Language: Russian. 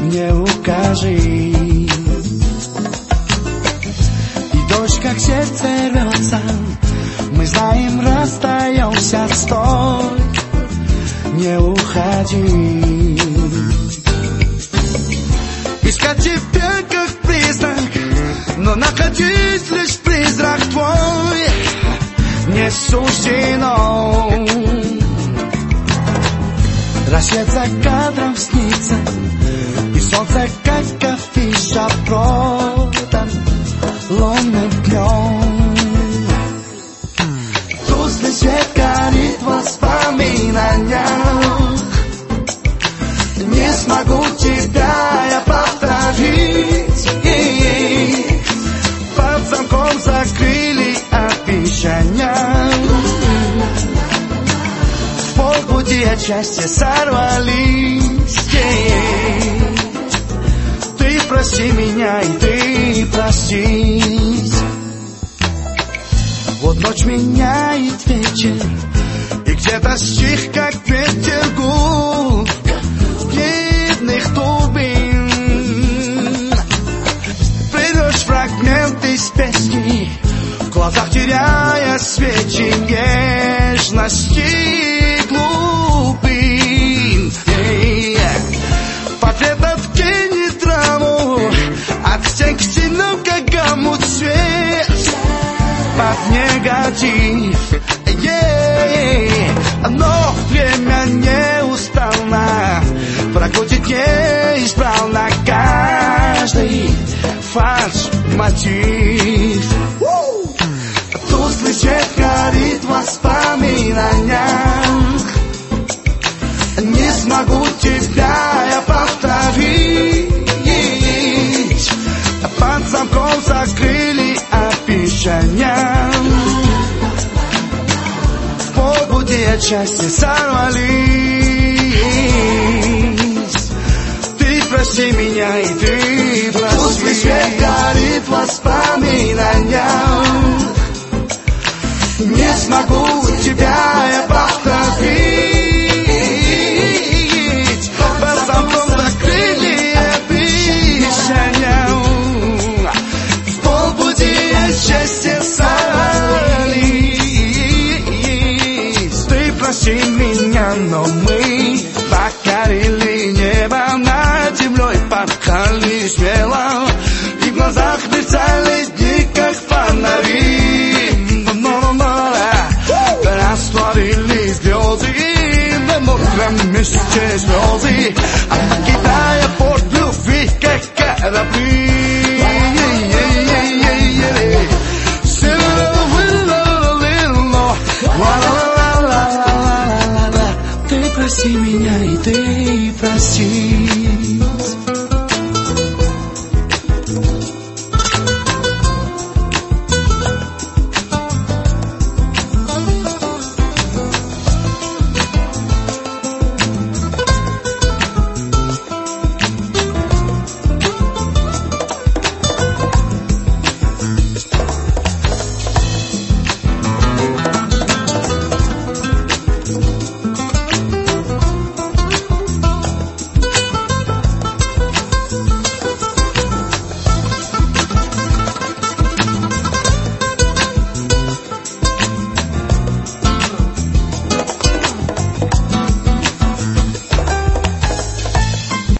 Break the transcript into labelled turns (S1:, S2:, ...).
S1: мне укажи. И дождь, как сердце рвется, мы знаем, расстаемся, стой, не уходи. Искать тебя как призрак, но находить лишь призрак твой не суждено. Рассвет за кадром снится, и солнце, как афиша, продан лунным днем. Тусклый свет горит в воспоминаниях. Не смогу тебя я повторить. Под замком закрыли обещания. В полпути от счастья сорвались. Ты прости меня, и ты простись. Вот ночь меняет вечер, и где-то стих, как ветер, гул бедных турбин. Придешь фрагменты из песни, в глазах теряя свечи нежности глубин. Портрет от тени траву, от стен к стенам, как гаммут свет под негатив. Но время неустанно прокрутит неисправно каждый фальш-мотив. Тусклый свет горит в воспоминаниях. Не смогу тебя я повторить. Под замком закрыли обещания. В полпути от счастья сорвались. Ты прости меня, и ты прости. Тусклый свет горит в воспоминаниях. Не смогу тебя я повторить. Под замком закрыли обещания. В полпути от счастья сорвались. Ты прости меня, но мы покорили небо над землей, порхали смело, и в глазах мерцали дни, как фонари. Растворились слезы, на мокром месте слезы.